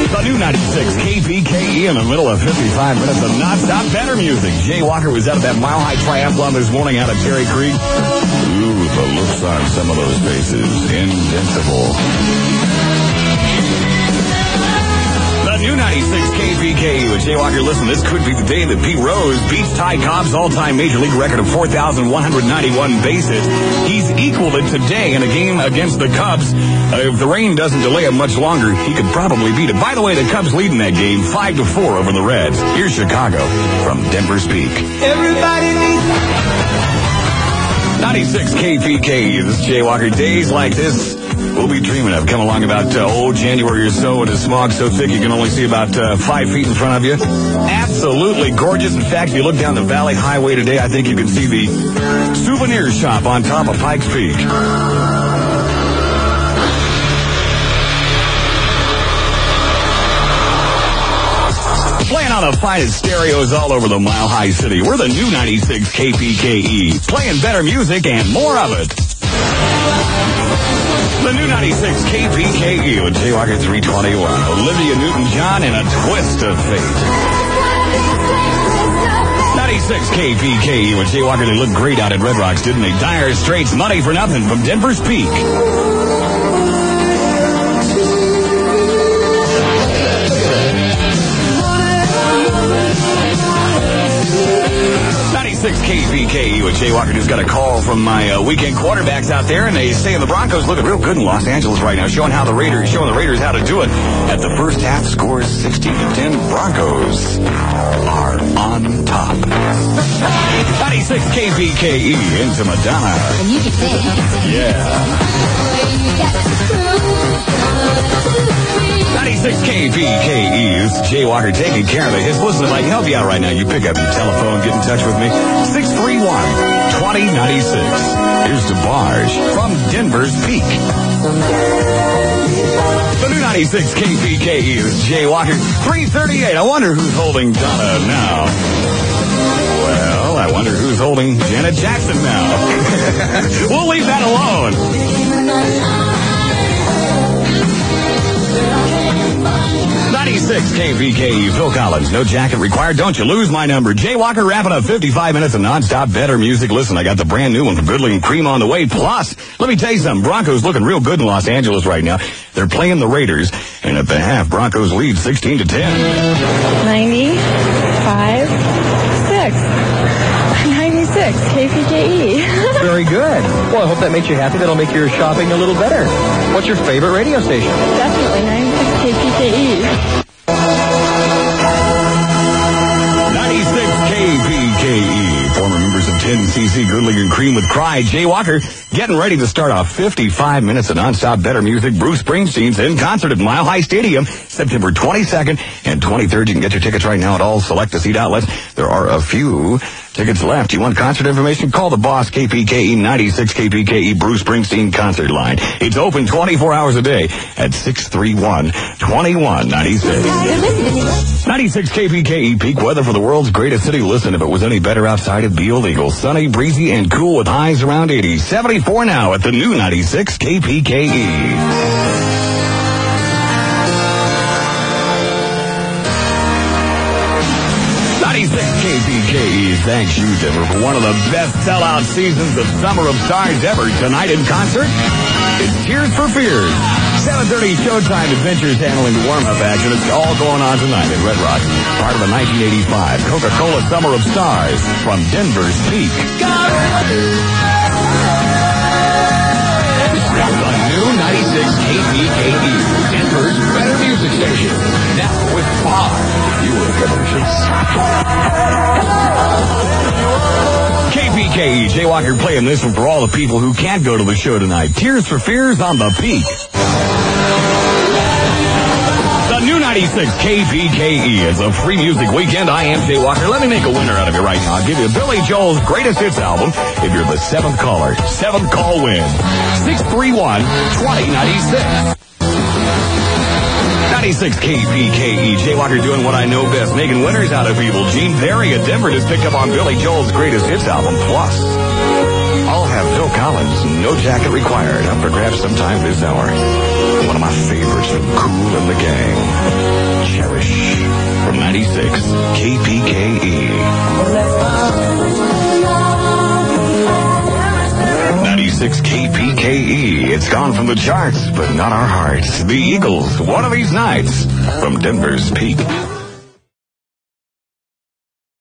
The new 96 KPKE in the middle of 55 minutes of non-stop better music. Jay Walker was out of that mile-high triathlon this morning out of Cherry Creek. Ooh, the looks on some of those faces. Invincible. The new 96 KPKE with Jay Walker. Listen, this could be the day that Pete Rose beats Ty Cobb's all-time Major League record of 4,191 base hits. He's equaled it today in a game against the Cubs. If the rain doesn't delay it much longer, he could probably beat it. By the way, the Cubs leading that game 5-4 over the Reds. Here's Chicago from Denver's Peak. Everybody needs 96 KPKE. This is Jay Walker. Days like this we'll be dreaming of. Come along about January or so, and the smog so thick you can only see about 5 feet in front of you. Absolutely gorgeous. In fact, if you look down the Valley Highway today, I think you can see the souvenir shop on top of Pikes Peak. Playing on the finest stereos all over the Mile High City. We're the new 96 KPKE. Playing better music and more of it. The new 96 KPKE with Jay Walker 321. Olivia Newton-John and a twist of fate. 96 KPKE with Jay Walker. They looked great out at Red Rocks, didn't they? Dire Straits, Money for Nothing from Denver's Peak. 96 KPKE with Jay Walker. Just got a call from my weekend quarterbacks out there, and they say the Broncos looking real good in Los Angeles right now, showing the Raiders how to do it. At the first half, score 16-10. Broncos are on top. 96 KPKE into Madonna. And you can dance. Yeah. 96 KPKE. This is Jay Walker taking care of the hits. Listen, if I can help you out right now, you pick up your telephone, get in touch with me. 631-2096. Here's DeBarge from Denver's Peak. The new 96 KPKE. This is Jay Walker. 338. I wonder who's holding Donna now. Well, I wonder who's holding Janet Jackson now. We'll leave that alone. 96 KPKE, Phil Collins, no jacket required. Don't you lose my number. Jay Walker wrapping up 55 minutes of nonstop better music. Listen, I got the brand new one from Goodling and Cream on the way. Plus, let me tell you something. Broncos looking real good in Los Angeles right now. They're playing the Raiders, and at the half, Broncos lead 16-10. 96 KPKE. Very good. Well, I hope that makes you happy. That'll make your shopping a little better. What's your favorite radio station? Definitely 96 KPKE. 96 KPKE. Former members of 10cc Goodling and Cream with Cry. Jay Walker getting ready to start off 55 minutes of nonstop better music. Bruce Springsteen's in concert at Mile High Stadium, September 22nd and 23rd. You can get your tickets right now at all select seat outlets. There are a few tickets left. You want concert information? Call the boss, KPKE 96 KPKE Bruce Springsteen concert line. It's open 24 hours a day at 631-2196. 96 KPKE peak weather for the world's greatest city. Listen, if it was any better outside, it'd be illegal. Sunny, breezy, and cool with highs around 80. 74 now at the new 96 KPKE. 96 KPKE thanks you, Denver, for one of the best sellout seasons of Summer of Stars ever. Tonight in concert, it's Tears for Fears. 7:30 Showtime Adventures handling the warm-up action. It's all going on tonight at Red Rock. Part of the 1985 Coca-Cola Summer of Stars from Denver's Peak. The new 96 KPKE, Denver's better music station. Now with far fewer commercials. KPKE, Jay Walker playing this one for all the people who can't go to the show tonight. Tears for Fears on the Peak. The new 96 KPKE is a free music weekend. I am Jay Walker. Let me make a winner out of you right now. I'll give you Billy Joel's greatest hits album if you're the seventh caller. Seventh call wins. 631-2096. 96 KPKE, Jay Walker doing what I know best, making winners out of people. Gene Perry at Denver just picked up on Billy Joel's greatest hits album. Plus, I'll have Phil Collins, no jacket required, up for grabs sometime this hour. One of my favorites from Kool and the Gang. 96 KPKE. 96 KPKE. It's gone from the charts, but not our hearts. The Eagles, one of these nights, from Denver's Peak.